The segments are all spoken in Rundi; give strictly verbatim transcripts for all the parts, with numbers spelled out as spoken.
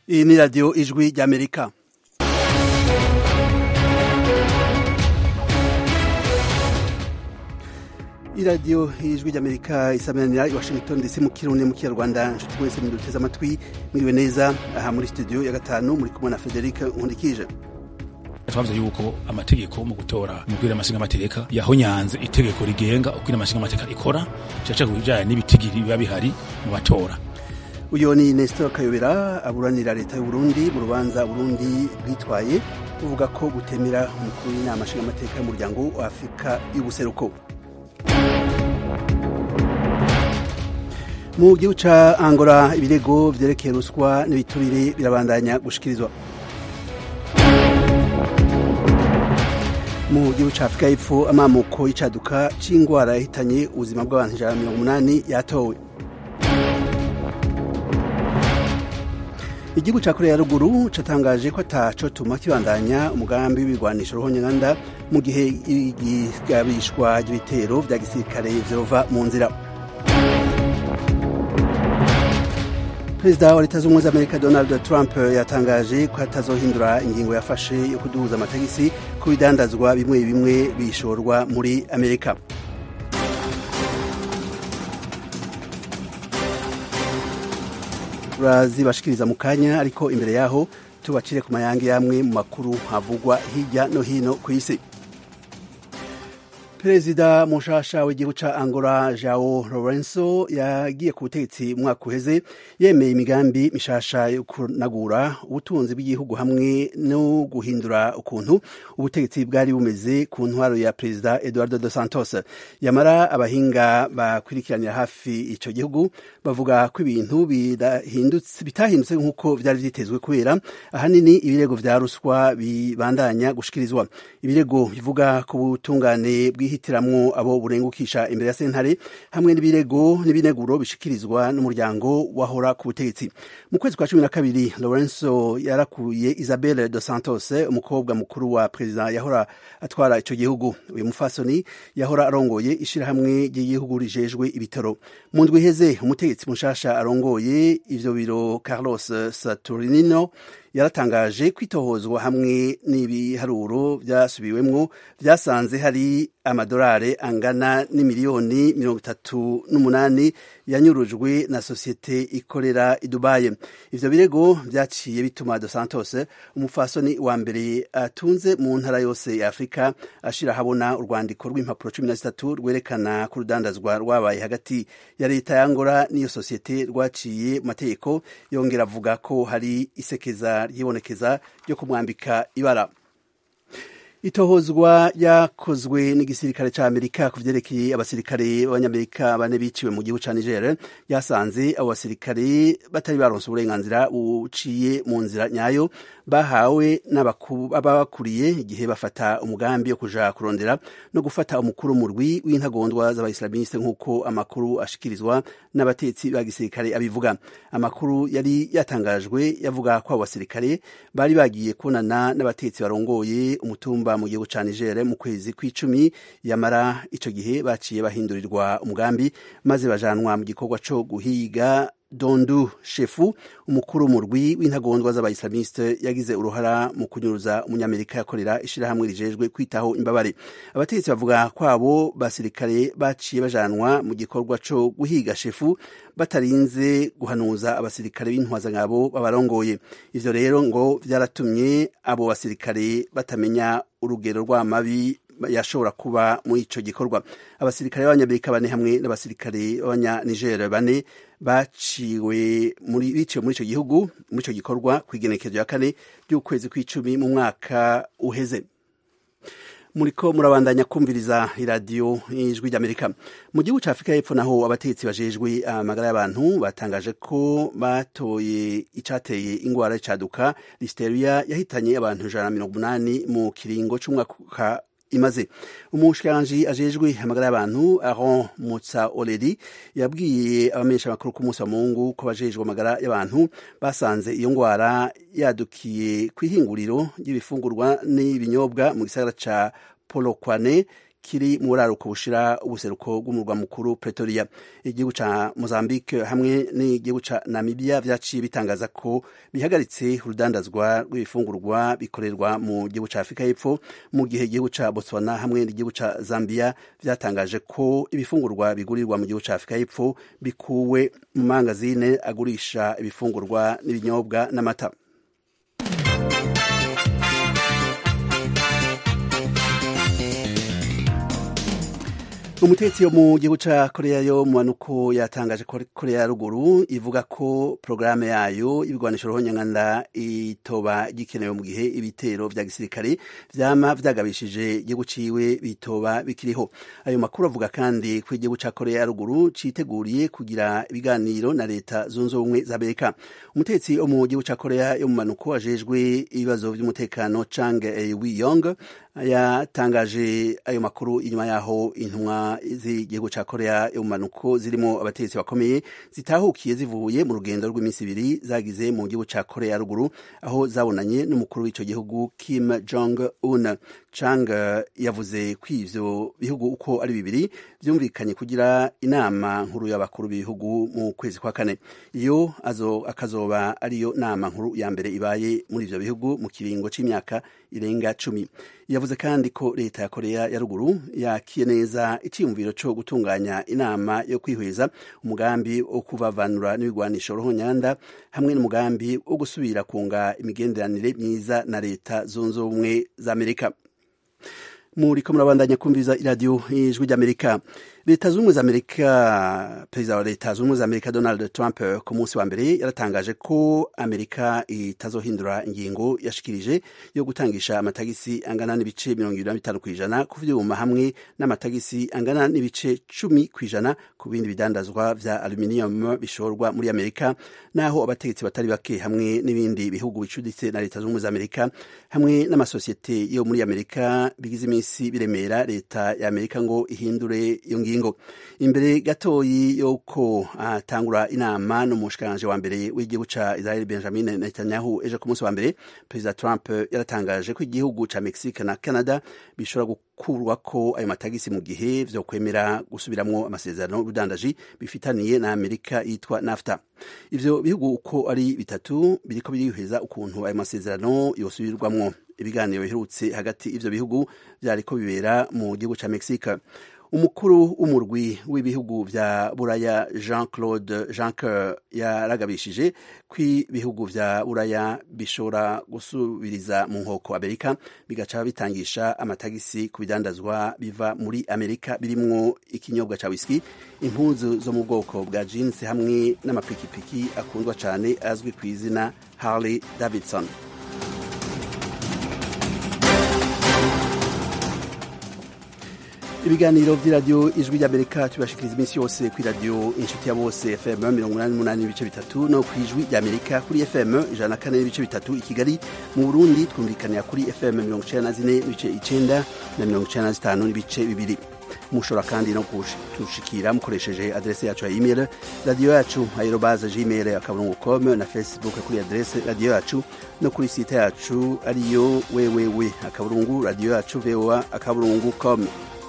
Iyi ni radiyo ijwi ry'Amerika. iradiyo ijwi ry'Amerika isamanira i Washington D C mu Kirundi mu Kinyarwanda. Nshuti mwese muduteze amatwi, mwiriwe neza. Aha muri studio ya gatanu muri kumwe na Frederic Nkundikije. Twavuze yuko amategeko mu gutora umubwira amashinga amateka yahonyanze itegeko rigenga ukwira amashinga amateka ikora cyaca kubijanye n'ibitigiri biba bihari mu batora. Uyo ni Nestor Kayobera aburanira leta y'u Burundi mu rubanza Burundi bwitwaye uvuga ko gutemera umukuru w'inama nshinga amateka y'umuryango wa Afrika y'ubuseruko. Mu gihugu ca Angola ibirego vyerekeye ruswa n'ibiturire birabandanya gushikirizwa. Mu gihugu ca Afrika y'Epfo amamuko y'icaduka c'ingwara yahitanye ubuzima bw'abantu ijana na mirongo umunani yatowe. Igihugu ca Korea ya Ruguru catangaje ko ataco tuma kibandanya umugambi w'ibigwanisho ruhonyanganda mu gihe igabishwa ry'ibitero vya gisirikare vyova mu nzira. Perezida wa Leta z'Ubumwe z'Amerika Donald Trump yatangaje ko atazohindura ingingo yafashe yo kuduhuza amatagisi ku bidandazwa bimwe bimwe bishorwa muri Amerika. Turazibashikiriza mu kanya, ariko imbere yaho tubacire ku mayange yamwe mu makuru havugwa hirya no hino ku isi. Perezida mushasha w'igihugu ca Angola João Lourenço yagiye ku butegetsi mu mwaka uheze yemeye imigambi mishasha yo kunagura ubutunzi bw'igihugu hamwe no guhindura ukuntu ubutegetsi bwari bumeze ku ntwaro ya Perezida Eduardo dos Santos. Yamara abahinga bakurikiranira hafi ico gihugu bavuga ko ibintu bidahindutse bitahindutse nk'uko vyari vyitezwe, kubera ahanini ibirego vya ruswa bibandanya gushikirizwa. Ibirego bivuga ku butungane hitiramwo abo burengukisha imbere ya sentare hamwe n'ibirego n'ibineguro bishikirizwa n'umuryango wahora ku butegetsi. Mu kwezi kwa cumi na kabiri Lourenço yarakuye Isabel dos Santos, umukobwa mukuru wa perezida yahora atwara ico gihugu. Uyu mufasoni yahora arongoye ishirahamwe ry'igihugu rijejwe ibitaro. Mu ndwi iheze umutegetsi mushasha arongoye ivyo biro Carlos Saturnino yaratangaje kwitohozwa hamwe n'ibiharuro vyasubiwemwo vyasanze hari amadolari angana n'imiliyoni mirongo itatu n'umunani yanyurujwe na sosiyete ikorera i Dubai. Ivyo birego vyaciye bituma Dos Santos, umufasoni wa mbere atunze mu ntara yose ya Afrika, ashira habona urwandiko rw'impapuro cumi na zitatu rwerekana ku rudandazwa rwabaye hagati ya leta ya Angola n'iyo sosiyete rwaciye mategeko. Yongera avuga ko hari isekeza ryibonekeza ryo kumwambika ibara. Itohozwa yakozwe n'igisirikare ca Amerika ku vyerekeye abasirikare b'abanyamerika bane biciwe mu gihugu ca Niger yasanze abo basirikare batari baronse uburenganzira buciye mu nzira nyayo bahawe n'ababakuriye igihe bafata umugambi wo kuja kurondera no gufata umukuru murwi w'intagondwa z'abaislamiste nk'uko amakuru ashikirizwa n'abatetsi ba gisirikare abivuga. Amakuru yari yatangajwe yavuga ko abo basirikare bari bagiye kubonana n'abatetsi barongoye umutumba mu gihugu ca Niger mu kwezi kw'icumi, yamara ico gihe baciye bahindurirwa umugambi maze bajanwa mu gikorwa co guhiga Dondu Shefu, umukuru murwi w'intagondwa z'abaislamiste yagize uruhara mu kunyuruza umunyamerika yakorera ishirahamwe rijejwe kwitaho imbabare. Abategetsi bavuga ko abo basirikare baciye bajanwa mu gikorwa co guhiga Shefu batarinze guhanuza abasirikare b'intwazangabo babarongoye. Ivyo rero ngo vyaratumye abo basirikare batamenya urugero rw'amabi yashobora kuba muri ico gikorwa. Abasirikare b'abanyamerika bane hamwe n'abasirikare b'abanya-Niger bane baciwe muri biciwe muri ico gihugu muri ico gikorwa kw'igenekezo ya kane ry'ukwezi kw'icumi mu mwaka uheze. Muriko murabandanya kumviriza iradiyo ijwi ry'Amerika. Mu gihugu ca Afrika y'Epfo naho abategetsi bajejwe amagara y'abantu batangaje ko batoye icateye ingwara y'icaduka Listeria yahitanye abantu ijana na mirongo umunani mu kiringo c'umwaka imaze. Umushikiranganji ajejwe amagara y'abantu Aaron Motsoaledi yabwiye abamenyesha makuru ku munsi wa Mungu ko bajejwe amagara y'abantu basanze iyo ngwara yadukiye kw'ihinguriro ry'ibifungurwa n'ibinyobwa mu gisagara ca Polokwane kiri mu buraruko bushira ubuseruko bw'umurwa mukuru Pretoria. Igihugu ca Mozambique hamwe n'igihugu ca Namibia vyaciye bitangaza ko bihagaritse urudandazwa rw'ibifungurwa bikorerwa mu gihugu ca Afrika y'Epfo, mu gihe igihugu ca Botswana hamwe n'igihugu ca Zambia vyatangaje ko ibifungurwa bigurirwa mu gihugu ca Afrika y'Epfo bikuwe mu mangazine agurisha ibifungurwa n'ibinyobwa n'amata. Umutetsi yo mu gihugu ca Korea yo mu manuko yatangaje ko Korea ya ruguru ivuga ko programme yayo ibigwanisho ruhonyanganda itoba gikenewe mu gihe ibitero vya gisirikare vyama vyagabishije igihugu ciwe bitoba bikiriho. Ayo makuru avuga kandi ko igihugu ca Korea ya ruguru citeguriye kugira ibiganiro na leta zunze ubumwe za Amerika. Umutetsi yo mu gihugu ca Korea yo mu manuko ajejwe ibibazo vy'umutekano Chang Eui-yong yatangaje ayo makuru inyuma yaho intumwa z'igihugu ca Korea yo mu manuko zirimo abategetsi bakomeye zitahukiye zivuye mu rugendo rw'iminsi ibiri zagize mu gihugu ca Korea ya ruguru, aho zabonanye n'umukuru w'ico gihugu Kim Jong Un. Chang yavuze ko ivyo bihugu uko ari bibiri vyumvikanye kugira inama nkuru y'abakuru b'ibihugu mu kwezi kwa kane. Iyo azo akazoba ariyo nama nkuru ya mbere ibaye muri ivyo bihugu mu kiringo c'imyaka irenga cumi. Yavuze kandi ko leta ya Korea ya ruguru yakiye neza iciyumviro co gutunganya inama yo kwihweza umugambi wo kuvavanura n'ibigwanisho ruhonyanda hamwe n'umugambi wo gusubira kunga imigenderanire myiza na leta zunze ubumwe za Amerika. Muriko murabandanya kumviza iradiyo ijwi ry'Amerika. Leta z'ubumwe za Amerika, perezida wa leta z'ubumwe za Amerika Donald Trump ku munsi wa mbere yaratangaje ko Amerika itazohindura ingingo yashikirije yo gutangisha amatagisi angana n'ibice mirongo ibiri na bitanu kw'ijana ku vyuma hamwe n'amatagisi angana n'ibice cumi kw'ijana ku bindi bidandazwa vya aluminium bishorwa muri Amerika, naho abategetsi batari bake hamwe n'ibindi bihugu bicuditse na leta z'ubumwe za Amerika hamwe n'amasosiyete yo muri Amerika bigize iminsi biremera leta ya Amerika ngo ihindure iyo ngingo. Imbere gatoyi yoko atangura uh, inama n'umushikiranganje wa mbere w'igihugu ca Israel Benjamin Netanyahu ejo ku munsi wa mbere, Perezida Trump yaratangaje ko igihugu ca Mexique na Canada bishobora gukurwa ko ayo matagisi mu gihe vyo kwemera gusubiramwo amasezerano y'ubudandaji bifitaniye na Amerika yitwa NAFTA. Ivyo bihugu uko ari bitatu biriko birihweza ukuntu ayo masezerano yosubirwamwo. Ibiganiro biherutse hagati ivyo bihugu vyariko bibera mu gihugu ca Mexique. Umukuru w'umurwi w'ibihugu vya Buraya Jean-Claude Juncker yaragabishije kwi bihugu vya Buraya bishora gusubiriza mu nkoko Amerika bigaca bitangisha amatagisi ku bidandazwa biva muri Amerika birimwo ikinyobwa ca whisky, impuzu zo mu bwoko bwa jeans hamwe n'amapikipiki akundwa cane azwi ku izina Harley Davidson. Ibiganiro vy'iradiyo ijwi ry'Amerika tubashikiriza iminsi yose kuri radio inshuti ya bose F M mirongo inani n'umunani n'ibice bitatu no kwijwi ry'Amerika kuri F M ijana na kane n'ibice bitatu i Kigali. Mu Burundi twumvikanira kuri F M mirongo icenda na zine n'ibice icenda na mirongo icenda na zitanu n'ibice bibiri. Mushobora kandi no kutushikira mukoresheje adresse yacu ya email radio yacu aerobaze gmail akaburungu com na Facebook kuri adresse radio yacu no kuri site yacu ariyo www akaburungu radio yacu voa akaburungu com.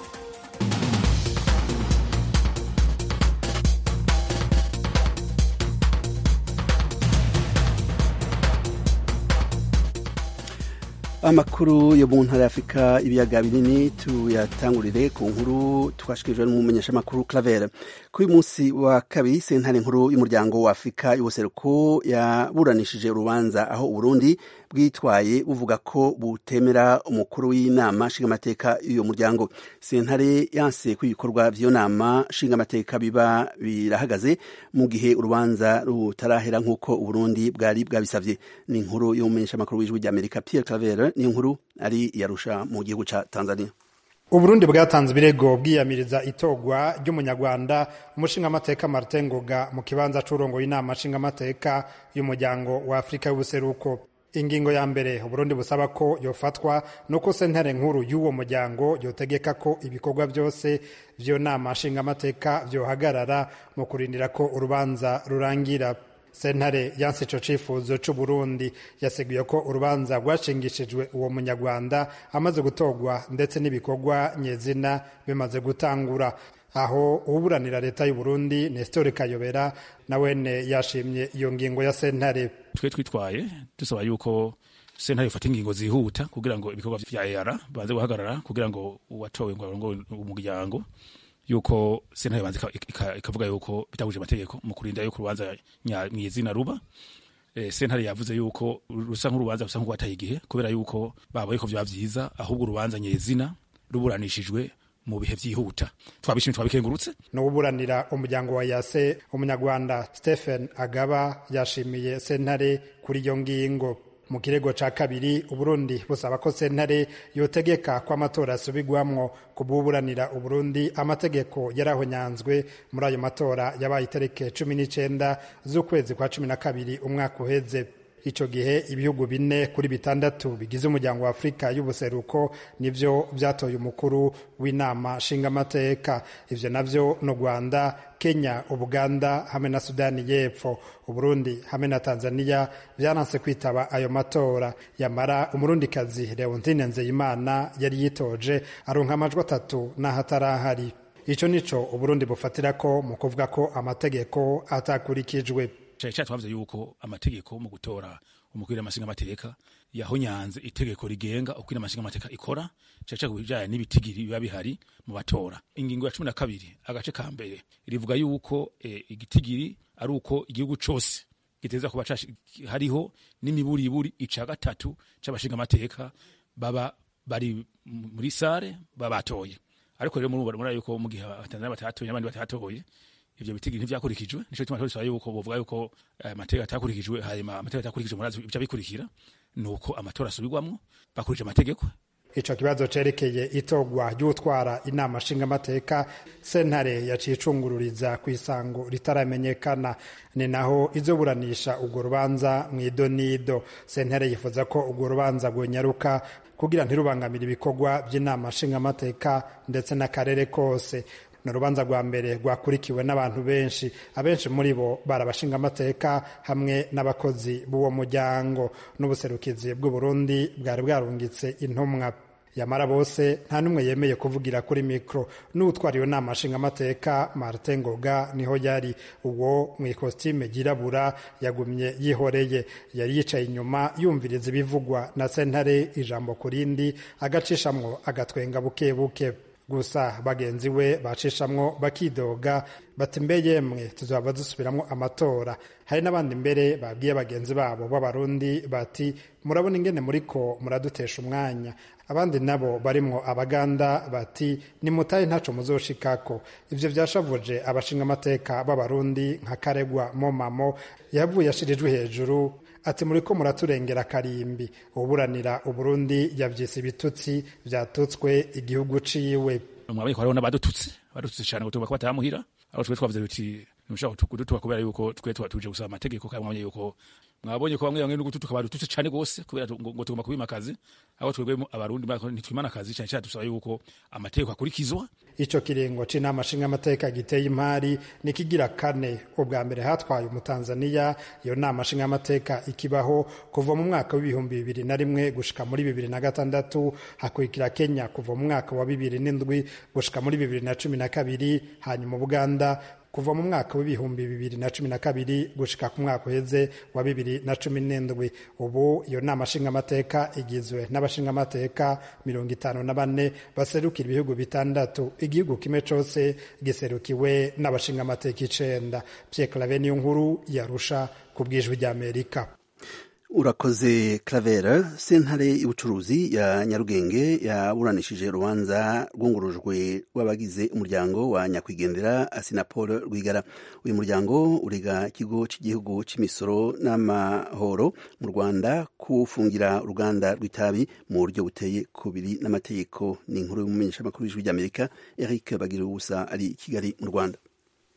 Amakuru yo mu ntara ya Afrika ibiyaga binini tuyatangurire ku nkuru twashikirijwe n'umumenyesha makuru Claver. Kuri munsi wa kabiri sentare nkuru y'umuryango wa Afrika y'ubuseruko yaburanishije urubanza aho Burundi bwitwaye buvuga ko butemera umukuru w'inama nshingamateka y'uyo muryango. Sentare yanse ko ibikorwa vy'iyo nama nshingamateka biba birahagaze mu gihe urubanza rutarahera nk'uko Burundi bwari bwabisavye. Ni inkuru y'umumenyesha makuru w'ijwi ry'Amerika Pierre Claver, ni inkuru ari yarusha mu gihugu ca Tanzania. Uburundi bwatanze ibirego bwiyamiriza itogwa ry'umunyarwanda umushingamateka Martin Ngoga mu kibanza c'urongoye inama nshingamateka y'umuryango wa Afrika y'ubuseruko. Ingingo ya mbere Uburundi busaba ko yofatwa nuko sentare nkuru y'uwo muryango yotegeka ko ibikorwa byose vyo nama nshingamateka vyohagarara mu kurindira ko urubanza rurangira. sentare yanse ico cifuzo c'Uburundi, yaseguye ko urubanza rwashingishijwe uwo munyarwanda amaze gutorwa ndetse n'ibikorwa nyezina bimaze gutangura. Aho uburanira leta y'u Burundi Nestor Kayobera nawene yashimye iyo ngingo ya sentare. Twe twitwaye dusaba yuko sentare ifata ingingo zihuta kugira ngo ibikorwa vya E A R banze guhagarara, kugira ngo uwatowe ngo ngo umuryango yuko sentare banze ikavuga yuko bitaguje amategeko mu kurinda yuko urubanza nyizina ruba. E, sentare yavuze yuko rusa nk'urubanza rusa nk'ugwataye igihe kubera yuko babaye ko vya vyiza, ahubwo urubanza nyizina ruburanishijwe mu bihe vyihuta. Twabishimye twabikengurutse. No uburanira umuryango wa Yase umunyarwanda Stephen Agaba yashimiye sentare kuri iyo ngingo. Mu kirego ca kabiri Uburundi busaba ko sentare yotegeka ko amatora asubigwamwo kububuranira Uburundi amategeko yarahonyanzwe muri ayo matora yabaye itariki cumi n'icenda z'ukwezi kwa cumi na kabiri umwaka uheze. Ico gihe ibihugu bine kuri bitandatu bigize umuryango wa Afrika y'ubuseruko nivyo vyatoye umukuru w'inama nshingamateka. Ivyo navyo no Rwanda, Kenya, Uganda hamwe na Sudani y'Epfo. Uburundi hamwe na Tanzania vyananse kwitaba ayo matora. Yamara umurundikazi Leontine Nzeyimana yari yitoje aronka amajwi atatu n'ahatarahari. Ico nico Uburundi bufatirako mu kuvuga ko amategeko atakurikijwe. Cyari twavuze yuko amategeko mu gutora umukuru w'amashinga amateka yahonyanze itegeko rigenga uko amashinga amateka ikora, cyari kubijanye n'ibitigiri biba bihari mu batora. Ingingo ya cumi na kabiri agace ka mbere rivuga yuko e, igitigiri ari uko igihugu cose giteza kuba hariho n'imiburiburi ica gatatu c'abashinga amateka baba bari muri sare babatoye. Ariko rero muri muri yuko mu gihe Tanzania batatoye n'abandi batatoye ivyo bitigiri ntivyakurikijwe, nico gituma twasaba yuko bovuga yuko amategeko atakurikijwe, hanyuma amategeko atakurikijwe murazi bica bikurikira nuko amatora asubirwamwo bakurikije amategeko. Ico kibazo cerekeye itogwa ry'utwara inama nshingamateka sentare yaciye icungururiza kw'isango ritaramenyekana, ni naho izoburanisha urwo rubanza mw'idonido. Sentare yifuza ko urwo rubanza rwonyaruka kugira ntirubangamire ibikorwa by'inama nshingamateka ndetse n'akarere kose. N'urubanza rwa mbere rwakurikiwe n'abantu benshi, abenshi muri bo barabashinga amateka hamwe n'abakozi b'uwo muryango. N'ubuserukizi bw'u Burundi bwari bwarungitse intumwa. Yamara bose nta numwe yemeye kuvugira kuri mikro. N'utwara iyo nama nshinga amateka Martin Ngoga niho yari. Uwo mu ikositime girabura yagumye yihoreye, yari yicaye inyuma yumviriza ibivugwa na sentare ijambo kurindi, agacishamwo agatwenga buke buke. Gusa bagenzi we bacishamwo bakidoga bati mbe yemwe tuzaba dusubiramwo amatora. Hari n'abandi mbere babwiye bagenzi babo b'abarundi bati murabona ingene muriko muradutesha umwanya. Abandi nabo barimwo abaganda bati nimutaye ntaco muzoshikako. Ivyo vyashavuje abashinga amateka b'abarundi nka Karegwa Momamo yavuye ashirijwe hejuru ati muriko muraturengera karimbi. Uburanira Uburundi yavyise ibitutsi vyatutswe igihugu ciwe. Mwabonye ko hariho n'abadututse badututse cyane gutuba ko batamuhira, aho twe twavuze biti nimushaka kudutuba kubera yuko twe tuje gusaba amategeko, kandi mwabonye yuko mwabonye ko bamwe bamwe n'ugututuka badututse cyane gose kubera ngo tugomba kubimakazi. Aho twebwe abarundi ntitwimana akazi cyane cyane dusaba yuko amategeko akurikizwa. Ico kirengo c'inama nshinga amateka giteye imari nikigira kane. Ubwa mbere hatwaye umutanzania iyo nama nshinga amateka ikibaho kuva mu mwaka w'ibihumbi bibiri na rimwe gushika muri bibiri na gatandatu, hakurikira Kenya kuva mu mwaka wa bibiri n'indwi gushika muri bibiri na cumi na kabiri, hanyuma Uganda kuva mu mwaka w'ibihumbi bibiri na cumi na kabiri gushika ku mwaka uheze wa bibiri na cumi n'indwi. Ubu iyo nama nshinga amateka igizwe n'abashinga amateka mirongo itanu na bane baserukira ibihugu bitandatu, igihugu kimwe cose giserukiwe n'abashinga amateka icenda. Pierre Claver Niyonkuru yarusha ku bw'ijwi ry'Amerika. Urakoze Claver. Sentare y'ubucuruzi ya Nyarugenge yaburanishije urubanza rwungurujwe rw'abagize umuryango wa nyakwigendera Assinapol Rwigara. Uyu muryango urega ikigo cy'igihugu cy'imisoro n'amahoro mu Rwanda kufungira uruganda rw'itabi mu buryo buteye kubiri n'amategeko. Ni inkuru y'umumenyeshamakuru w'ijwi ry'Amerika Eric Bagiruwubusa ari i Kigali mu Rwanda.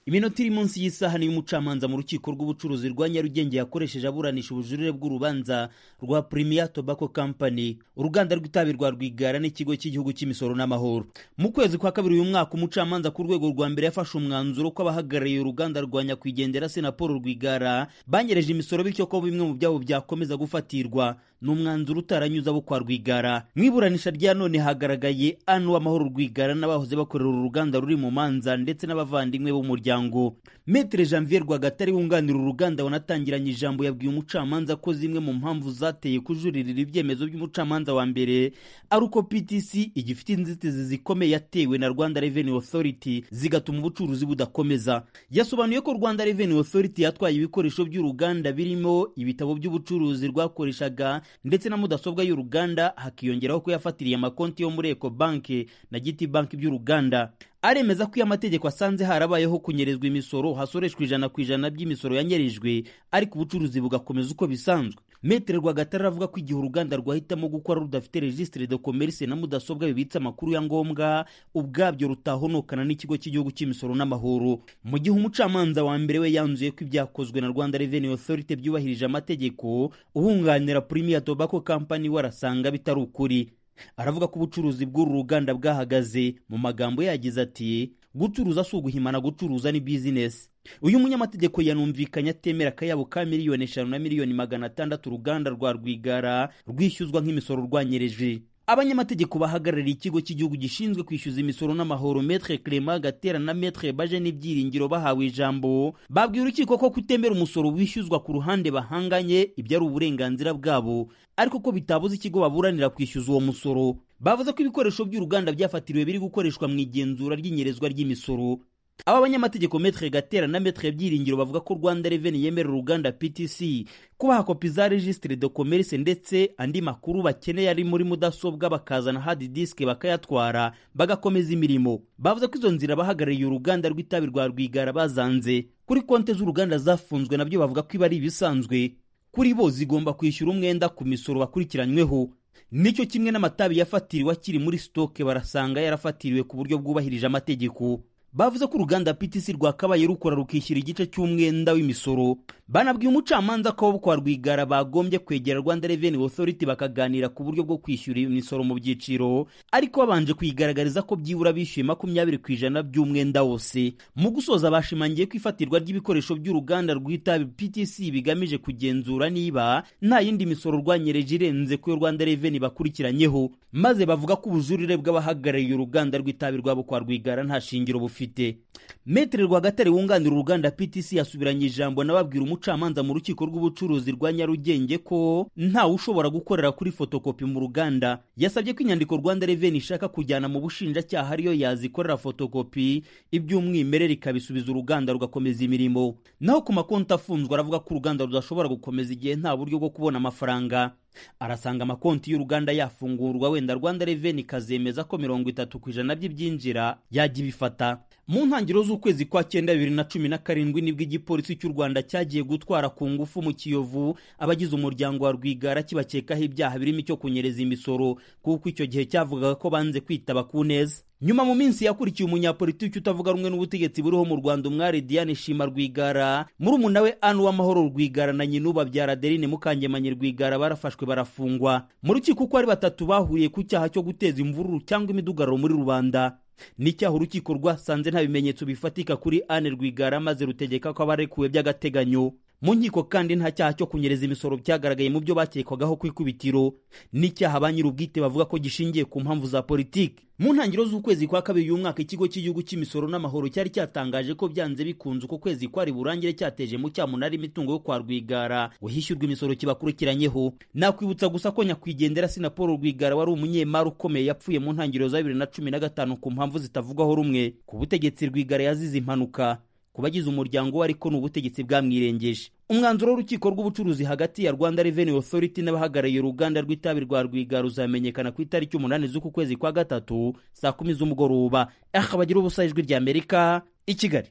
Iminota iri munsi y'isaha ni y'umucamanza mu rukiko rw'ubucuruzi rwa Nyarugenge yakoresheje aburanisha ubujurire bw'urubanza rwa Premier Tobacco Company, uruganda rw'itabi rwa Rwigara n'ikigo cy'igihugu cy'imisoro n'amahoro. Mu kwezi kwa kabiri uyu mwaka umucamanza ku rwego rwa mbere yafashe umwanzuro ko abahagarariye uruganda rwa nyakwigendera Sena Paul Rwigara banyereje imisoro bityo ko bimwe mu byabo byakomeza gufatirwa. N'umwanzuro utaranyuza abo kwa Rwigara. Mu iburanisha rya none hagaragaye Anne Uwamahoro Rwigara n'abahoze bakorera uruganda ruri mu manza ndetse n'abavandimwe b'umuryango. Maître Janvier Rwagatare wunganira uruganda wanatangiranye ijambo yabwiye umucamanza ko zimwe mu mpamvu zateye kujuririra ibyemezo by'umucamanza wa mbere ari uko P T C igifite inzitizi zikomeye yatewe na Rwanda Revenue Authority zigatuma ubucuruzi budakomeza. Yasobanuye ko Rwanda Revenue Authority yatwaye ibikoresho by'uruganda birimo ibitabo by'ubucuruzi rwakoreshaga ndetse na mudasobwa y'uruganda, hakiyongeraho ko yafatiriye amakonti yo muri Eco Bank na Giti Bank by'uruganda. Aremeza ko amategeko asanze harabayeho kunyerezwa imisoro hasoreshwa ijana ku ijana by'imisoro yanyerejwe, ariko ubucuruzi bugakomeza uko bisanzwe. Maître Rwagatare avuga ko igihe uruganda rwahitamo gukora rudafite registre de commerce na mudasobwa bibitse amakuru ya ngombwa, ubwabyo rutahonokana n'ikigo cy'igihugu cy'imisoro n'amahoro. Mu gihe umucamanza wa mbere we yanzuye ko ibyakozwe na Rwanda Revenue Authority byubahirije amategeko, uhunganira Premier Tobacco Company warasanga bitari ukuri. Aravuga ko ubucuruzi bw'uru ruganda bwahagaze. Mu magambo yagize ati gucuruza si uguhimana, gucuruza ni business. Uyu munyamategeko yanumvikanye atemera akayabo ka miliyoni eshanu na miliyoni magana atandatu uruganda rwa Rwigara rwishyuzwa nk'imisoro rwanyereje. Abanyamategeko bahagarariye ikigo cy'igihugu gishinzwe kwishyuza imisoro n'amahoro Maître Clement Gatera na Maître Baje n'ibyiringiro bahawe ijambo babwiye urukiko ko kutemera umusoro wishyuzwa ku ruhande bahanganye ibyo ari uburenganzira bwabo, ariko ko bitabuze ikigo baburanira kwishyuza uwo musoro. Bavuze ko ibikoresho by'uruganda byafatiriwe biri gukoreshwa mu igenzura ry'inyerezwa ry'imisoro. Aba banyamategeko Maître Gatera na Maître Byiringiro bavuga ko Rwanda Revenue yemerera uruganda P T C kubaha kopi za registre de commerce ndetse andi makuru bakeneye ari muri mudasobwa bakazana hard disk bakayatwara bagakomeza imirimo. Bavuze ko izo nzira bahagarariye uruganda rw'itabi rwa Rwigara bazanze. Kuri konte z'uruganda zafunzwe nabyo bavuga ko iba ari ibisanzwe. Kuri bo zigomba kwishyura umwenda ku misoro bakurikiranyweho. Nicyo kimwe n'amatabi yafatiriwe akiri muri stock barasanga yarafatiriwe ku buryo bwubahirije amategeko. Bavuze ko uruganda P T C rwakabaye rukora rukishyira igice cy'umwenda w'imisoro. Banabwiye umucamanza ko abo kwa Rwigara bagombye kwegera Rwanda Revenue Authority bakaganira ku buryo bwo kwishyura imisoro mu byiciro, ariko babanje kuyigaragariza ko byibura bishyuye makumyabiri ku ijana by'umwenda wose. Mu gusoza bashimangiye ko ifatirwa ry'ibikoresho by'uruganda rw'itabi P T C bigamije kugenzura niba nta yindi misoro rwanyereje irenze ku Rwanda Revenue bakurikiranyeho, maze bavuga ko ubujurire bw'abahagarariye uruganda rw'itabi rwabo kwa Rwigara nta shingiro bufite. Maître Rwagatare wunganira uruganda P T C yasubiranye ijambo nababwira umucamanza mu rukiko rw'ubucuruzi rwa Nyarugenge ko nta ushobora gukorera kuri fotokopi mu ruganda. Yasabye ko inyandiko Rwanda Revenue ishaka kujyana mu bushinjacyaha ariyo yazikorera fotokopi, iby'umwimerere ikabisubiza uruganda rugakomeza imirimo. Naho ku makonti afunzwe aravuga ko uruganda rudashobora gukomeza igihe nta buryo bwo kubona amafaranga. Arasanga amakonti y'uruganda yafungurwa, wenda Rwanda Revenue ikazemeza ko mirongo itatu ku ijana by'ibyinjira yajya ibifata. Mu ntangiriro z'ukwezi kwa cyenda bibiri na cumi na karindwi nibwo igipolisi cy'u Rwanda cyagiye gutwara ku ngufu mu Kiyovu abagize umuryango wa Rwigara kibakekaho ibyaha birimo icyo kunyereza imisoro, kuko icyo gihe cyavugaga ko banze kwitaba ku neza. Nyuma mu minsi yakurikiye umunyapolitiki utavuga rumwe n'ubutegetsi buriho mu Rwanda umwari Diane Shima Rwigara, murumuna we Anne Uwamahoro Rwigara na nyina ubabyara Adeline Mukangemanyi Rwigara barafashwe barafungwa. Mu rukiko uko ari batatu bahuriye ku cyaha cyo guteza imvururu cyangwa imidugararo muri rubanda. N'icyaha urukiko rwasanze nta bimenyetso bifatika kuri Anne Rwigara maze rutegeka ko abarekuwe by'agateganyo. Mu nkiko kandi nta cyaha cyo kunyereza imisoro byagaragaye mu byo bakekwagaho ku ikubitiro. N'icyaha ba nyir'ubwite bavuga ko gishingiye ku mpamvu za politiki. Mu ntangiriro z'ukwezi kwa kabiri uyu mwaka ikigo cy'igihugu cy'imisoro n'amahoro cyari cyatangaje ko byanze bikunze uko kwezi kwari burangire cyateje mu cyamunara imitungo yo kwa Rwigara wahishyurwa imisoro kibakurikiranyeho. Nakwibutsa gusa ko nyakwigendera Sena Paul Rwigara wari umunyemari ukomeye yapfuye mu ntangiriro za bibiri na cumi na gatanu ku mpamvu zitavugwaho rumwe. Ku butegetsi Rwigara yazize impanuka, kubagize umuryango we ariko n'ubutegetsi bwamwirengeje. Umwanzuro w'urukiko rw'ubucuruzi hagati ya Rwanda Revenue Authority n'abahagarariye uruganda rw'itabi rwa Rwigara uzamenyekana ku itariki umunani z'uku kwezi kwa gatatu saa kumi z'umugoroba. Akabagira ubusa ijwi rya Amerika i Kigali.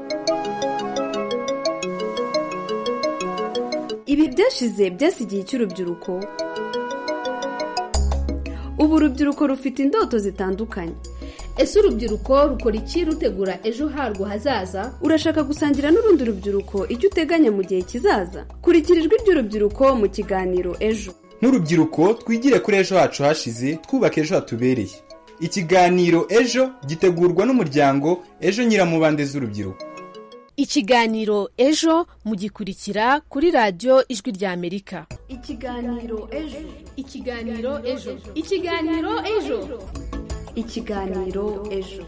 Ibi byashize byasigiye cy'urubyiruko. Ubu urubyiruko rufite indoto zitandukanye. ese urubyiruko rukora iki rutegura ejo harwo hazaza? Urashaka gusangira n'urundi rubyiruko icyo uteganya mu gihe kizaza? Kurikira ijwi ry'urubyiruko mu kiganiro ejo. Nk'urubyiruko twigire kuri ejo hacu hashize twubaka ejo hatubereye. Ikiganiro ejo gitegurwa n'umuryango Ejo Nyiramubande z'urubyiruko. Ikiganiro ejo mugikurikira kuri radio Ijwi rya Amerika. Ikiganiro ejo. Ikiganiro ejo. Ikiganiro ejo. Ikiganiro ejo.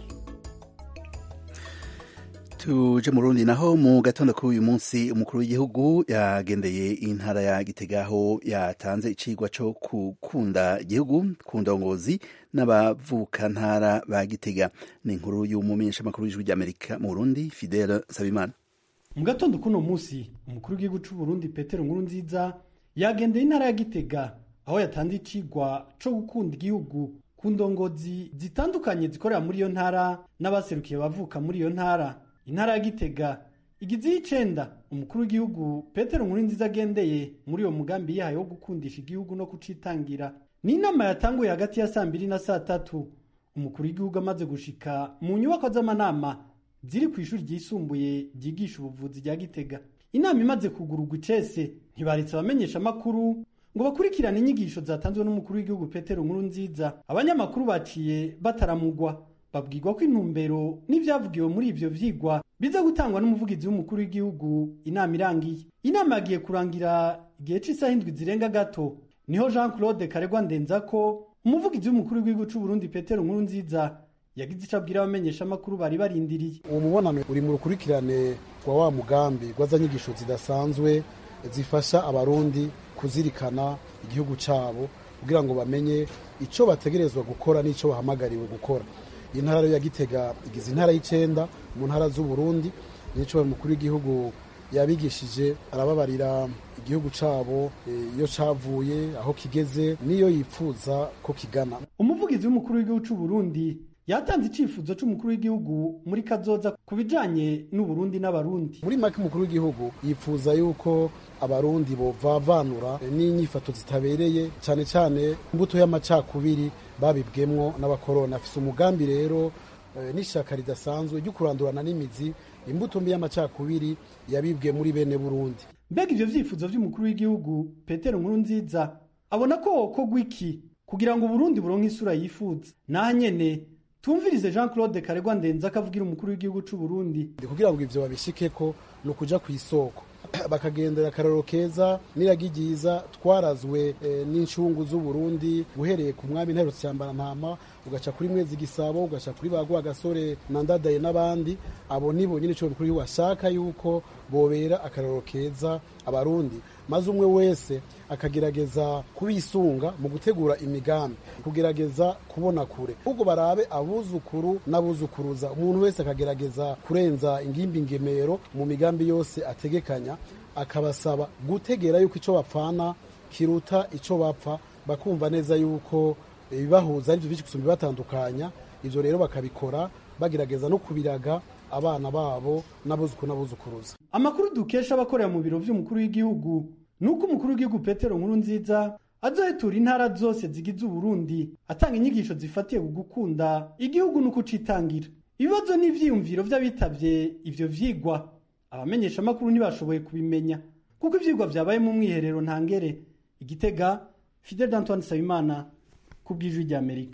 Tuje mu Burundi naho mu gatondo kuri uyu munsi umukuru w'igihugu yagendeye intara ya Gitega aho yatanze icigwa cyo gukunda igihugu ku ndongozi n'abavuka ntara ba Gitega. Ni inkuru y'umumenyesha makuru w'Ijwi rya Amerika mu Burundi Fidel Sabimana. Mu gatondo kuno munsi umukuru w'igihugu cy'u Burundi Petero Nkurunziza yagendeye intara ya Gitega aho yatanze icigwa cyo gukunda igihugu ku ndongozi zitandukanye zikorera muri iyo ntara n'abaserukiye bavuka muri iyo ntara. Intara ya Gitega igize icenda umukuru w'igihugu Petero Nkurunziza agendeye muri uyo mugambi yahaye wo gukundisha igihugu no kucitangira. Ni inama yatanguye hagati ya saa mbiri na saa tatu. Umukuru w'igihugu amaze gushika mu nyubako z'amanama ziri ku ishuri ryisumbuye ryigisha ubuvuzi rya Gitega. Inama imaze kugururwa icese ntibaretse abamenyesha amakuru ngo bakurikirane inyigisho zatanzwe n'umukuru w'igihugu Petero Nkurunziza. Abanyamakuru baciye bataramugwa babwirwa ko intumbero n'ivyavugiwe muri ivyo vyigwa biza gutangwa n'umuvugizi w'umukuru w'igihugu. Inama irangiye, inama yagiye kurangira igihe c'isaha indwi zirenga gato, niho Jean Claude Karegwa Ndenzako umuvugizi w'umukuru w'igihugu cy'u Burundi Petero Nkurunziza yagize ico abwira abamenyesha amakuru bari barindiriye. Uwo mubonano uri mu rukurikirane rwa wa mugambi rw'azanyigisho zidasanzwe zifasha abarundi kuzirikana igihugu cabo kugira ngo bamenye ico bategerezwa gukora n'ico bahamagariwe gukora. Intara ya Gitega igize intara y'icenda mu ntara z'u Burundi. Nico mukuru w'igihugu yabigishije arababarira igihugu cabo iyo cavuye aho kigeze niyo yipfuza ko kigana. Umuvugizi w'umukuru w'igihugu cy'u Burundi yatanze icifuzo c'umukuru w'igihugu muri kazoza kubijanye n'u Burundi n'abarundi. Muri make umukuru w'igihugu yipfuza yuko abarundi bovavanura n'inyifato zitabereye cyane cyane imbuto y'amacakubiri babibwemwo n'abakorona. Afise umugambi rero e, n'ishaka ridasanzwe ryo kurandurana n'imizi imbuto mbi y'amacakubiri yabibwe muri bene Burundi. Mbega ivyo vyifuzo vy'umukuru w'igihugu Petero Nkurunziza abona ko kogwa iki kugira ngo Burundi buronke isura yifuza? Naha nyene tumvirize Jean Claude Karegwa Ndenzako avugira umukuru w'igihugu cy'u Burundi. Kugira ngo ivyo babishikeko no kuja kw'isoko bakagendera akararo keza niragigiza twarazwe e, n'incungu z'u Burundi guhereye ku mwami Ntero Cyambara Ntama ugaca kuri Mwezi Gisabo ugaca kuri Bagwa Gasore na Ndadaye n'abandi. Abo nibo nyine cyo kuri washaka yuko bobera akararo keza abarundi, maze umwe wese akagerageza kubisunga mu gutegura imigambi, kugerageza kubona kure ubwo barabe abuzukuru n'abuzukuruza. Umuntu wese akagerageza kurenza ingimbi ngemero mu migambi yose ategekanya, akabasaba gutegera yuko ico bapfana kiruta ico bapfa, bakumva neza yuko ibibahuza arivyo bici gusumba batandukanya. Ivyo rero bakabikora bagerageza no kubiraga abana babo n'abuzukuru n'abuzukuruza. Amakuru dukesha abakorera mu biro vy'umukuru w'igihugu nuko umukuru w'igihugu Petero Nkurunziza azohetura intara zose zigize Burundi atanga inyigisho zifatiye gukunda igihugu no kucitangira. Ibibazo n'ivyiyumviro vy'abitavye ivyo vyigwa abamenyesha amakuru ntibashoboye kubimenya kuko ivyigwa vyabaye mu mwiherero ntangere. Igitega, Fidel Antoine Sabimana kubw'Ijwi rya Amerika.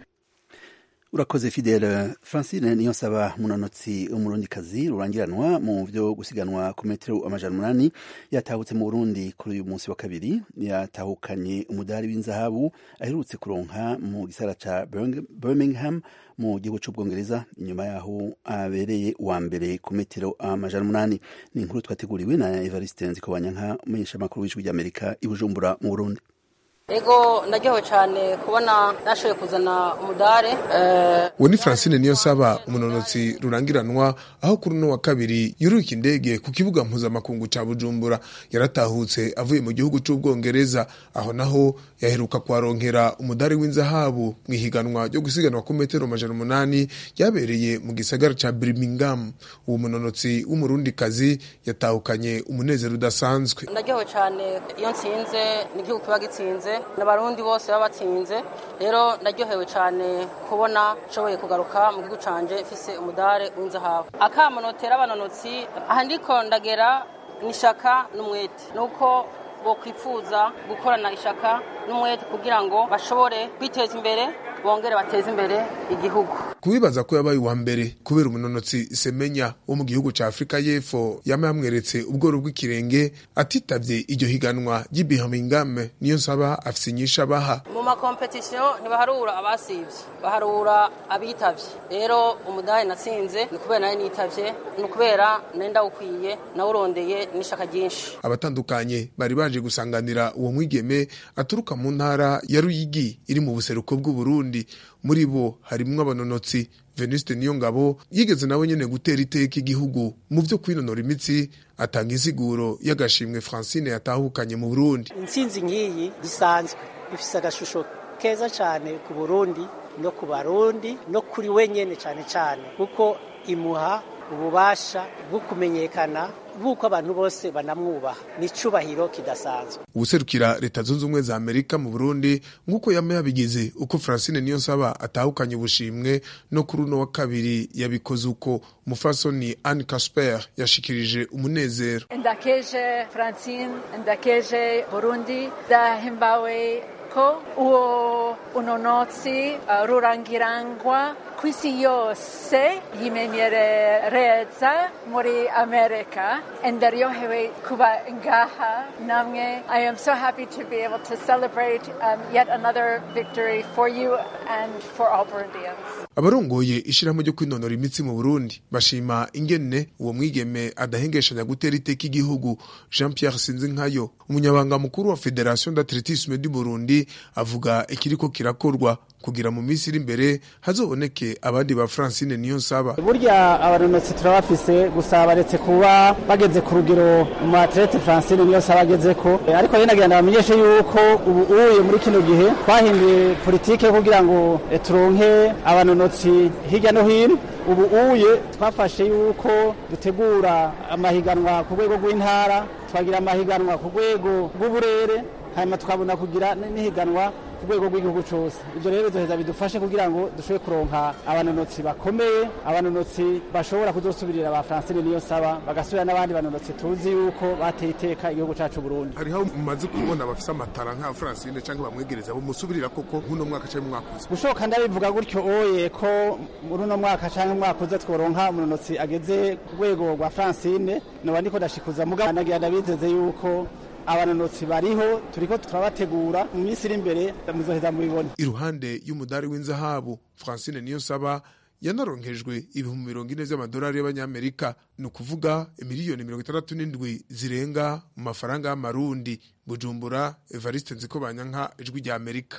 Urakoze Fidel. Francine Niyonsaba munanotsi umurundikazi rurangiranwa mu vyo gusiganwa ku metero amajana umunani yatahutse mu Burundi kuri uyu munsi wa kabiri. Yatahukanye umudari w'inzahabu aherutse kuronka mu gisara ca Birmingham mu gihugu c'Ubwongereza, inyuma yaho abereye uwa mbere ku metero amajana umunani. Ni inkuru twateguriwe na Evariste Nzikobanyanka umumenyesha makuru w'Ijwi rya Amerika i Bujumbura mu Burundi. Ego ndajyaho cyane kubona nashoboye kuzana umudare. Uwo ni Francine Niyonsaba umunonotsi rurangiranwa aho kuri no wa kabiri yuruka indege ku kibuga mpuzamakungu ca Bujumbura. Yaratahutse avuye mu gihugu c'Ubwongereza, aho naho yaheruka kwaronkera umudari w'inzahabu mu ihiganwa ryo gusiganwa ku metero amajana umunani yabereye mu gisagara ca Birmingham. Uwo munonotsi w'umurundikazi yatahukanye umunezero udasanzwe. Ndajyaho cyane iyo nsinze n'igihugu kiba gitsinze n'abarundi bose baba batsinze rero ndaryohewe cyane kubona nshoboye kugaruka mu gihugu canje mfise umudare w'inzahabu. Akamunotera abanonotsi aha ndiko ndagera n'ishaka n'umwete nuko bo kwifuza gukorana ishaka n'umwete kugira ngo bashobore kwiteza imbere bongere bateze imbere igihugu. Kubibaza ko yabaye uwa mbere kubera umunonotsi Semenya wo mu gihugu ca Afrika y'Epfo yama yamweretse ubworo bw'ikirenge atitavye iryo higanwa ry'Ibirmingham niyo nsaba afise inyisha baha. Mu ma competition ntibaharura abasivye baharura abitavye. Rero umudari natsinze ni kubera nayo nitavye ni kubera nenda ukwiye nawurondeye n'ishaka ryinshi. Abatandukanye bari baje gusanganira uwo mwigeme aturuka mu ntara ya Ruyigi iri mu buseruko bw'u Burundi. Muri bo harimwo abanonotsi Venuste Niyongabo yigeze nawe nyene gutera iteka igihugu mu vyo kwinonora imitsi atanga insiguro y'agashimwe Francine yatahukanye mu Burundi. Intsinzi ngiyi bisanzwe ifise agashusho keza cyane ku Burundi no ku Barundi no kuri wenyene cyane cyane kuko imuha ububasha bwo kumenyekana buko abantu bose banamwubaha ni cubahiro kidasanzwe. Ubuserukira leta zunze ubumwe za Amerika mu Burundi nguko yame yabigize uko Francine Niyonsaba atahukanye ubushimwe no kuri uno wa kabiri yabikoze uko umufasoni Anne Casper yashikirije umunezero. Ndakeje Francine, ndakeje Burundi, ndahimbawe ko uwo unonotsi uh, rurangirangwa kwisi yose yimenyereza muri Amerika ndaryohewe kuba ngaha namwe. I am so happy to be able to celebrate um, yet another victory for you and for all Burundians. Abarongoye ishirahamwe ryo kwinonora imitsi mu Burundi bashima ingene uwo mwigeme adahengeshanya gutera iteka igihugu. Jean Pierre Sinzinkayo umunyabanga mukuru wa Federation d'Athlétisme du Burundi avuga ikiriko kirakorwa kugira mu minsi iri imbere hazoboneke abandi ba Francine Niyonsaba. Burya abanonotsi turabafise gusa baretse kuba bageze ku rugero mu athlete Francine Niyonsaba agezeko, ariko yena genda bamenyeshe yuko ubu uye muri kino gihe twahinduye politike kugira ngo turonke abanonotsi hirya no hino. Ubu uye twafashe yuko dutegura amahiganwa ku rwego rw'intara, twagira amahiganwa ku rwego rw'uburere, hanyuma tukabona kugira n'ihiganwa ku rwego rw'igihugu cyose. Ibyo rero bizoheza bidufashe kugira ngo dushobore kuronka abanonotsi bakomeye, abanonotsi bashobora kuzosubirira ba Francine Niyonsaba bagasubira n'abandi banonotsi tuzi yuko bateye iteka igihugu cyacu Burundi. Hariho mumaze kubona bafise amatara nka Francine cyangwa bamwegereza bo musubirira koko nk'uno mwaka cyangwa mwaka uza. Gushoka ndabivuga gutyo oye ko muri uno mwaka cyangwa mwaka uza tworonka umunonotsi ageze ku rwego rwa Francine no bandiko dashikuza mugabo nagira ndabizeze yuko abanonotsi bariho turiko turabategura mu minsi iri imbere muzoheza mubibona. Iruhande y'umudari w'inzahabu Francine Niyonsaba yanaronkejwe ibihumbi mirongo ine vy'amadolari y'abanyamerika, ni ukuvuga miliyoni mirongo itandatu n'indwi zirenga mu mafaranga y'amarundi. Bujumbura, Evariste Nzikobanyanka, Ijwi rya Amerika.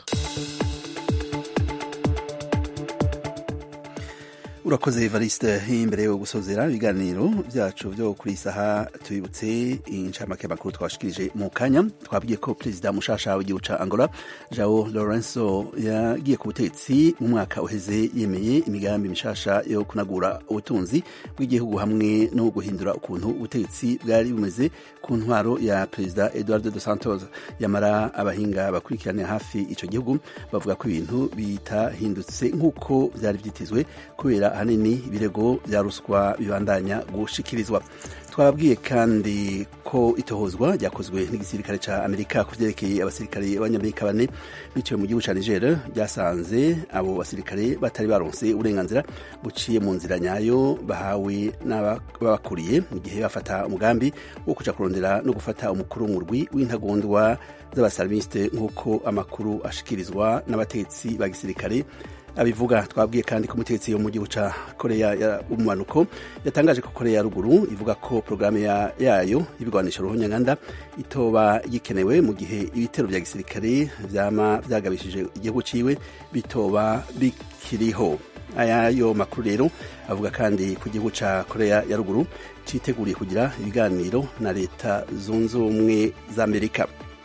Urakoze Evariste. Imbere yo gusozera ibiganiro byacu byo kuri isaha tubibutse incamake makuru twashikirije mu kanya. Twabwiye ko Perezida mushasha w'igihugu ca Angola João Lourenço yagiye ku butegetsi mu mwaka uheze yemeye imigambi mishasha yo kunagura ubutunzi bw'igihugu hamwe no guhindura ukuntu ubutegetsi bwari bumeze ku ntwaro ya Perezida Eduardo dos Santos. Yamara abahinga bakurikirana hafi ico gihugu bavuga ko ibintu bitahindutse nk'uko byari vyitezwe kubera ahanini ibirego bya ruswa bibandanya gushikirizwa. Twabwiye kandi ko itohozwa ryakozwe n'igisirikare ca Amerika ku vyerekeye abasirikare b'abanyamerika bane biciwe mu gihugu ca Niger byasanze abo basirikare batari baronse uburenganzira buciye mu nzira nyayo bahawe n'abakuriye mu gihe bafata umugambi wo kuja kurondera no gufata umukuru w'umurwi w'intagondwa z'abasalmiste nk'uko amakuru ashikirizwa n'abatetsi ba gisirikare abivuga. Twabwiye kandi ko umutetsi yo mu gihugu ca Korea ya umumanuko yatangaje ko Korea ya ruguru ivuga ko programme ya, yayo y'ibigwanisho ruhonyanganda itoba gikenewe mu gihe ibitero vya gisirikare vyama vyagabishije igihugu ciwe bitoba bikiriho. Aya yo makuru rero avuga kandi ku gihugu ca Korea ya ruguru citeguriye kugira ibiganiro na leta zunze ubumwe za Amerika.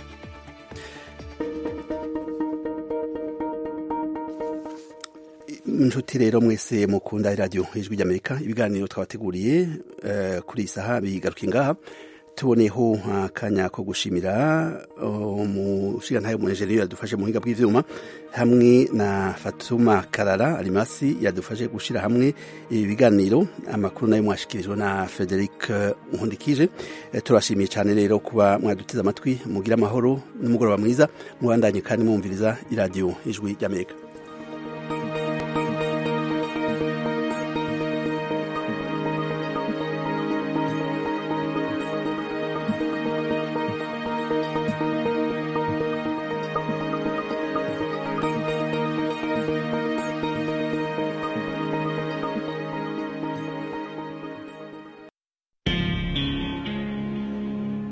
Nshuti rero mwese mukunda radio Ijwi ry'Amerika, ibiganiro twabateguriye uh, kuri isaha bigaruka ngaha. tuboneho akanya ko gushimira umushigantahe w'umunejeri yadufashe mu buhinga bw'ivyuma hamwe na Fatuma Karara Alimasi yadufashe gushira hamwe ibi biganiro. Amakuru nayo mwashikirijwe na Frederic Nkundikije. E, turashimiye cyane rero kuba mwadutiza amatwi. Mugira amahoro n'umugoroba mwiza, mubandanye kandi mwumviriza iradio Ijwi ry'Amerika.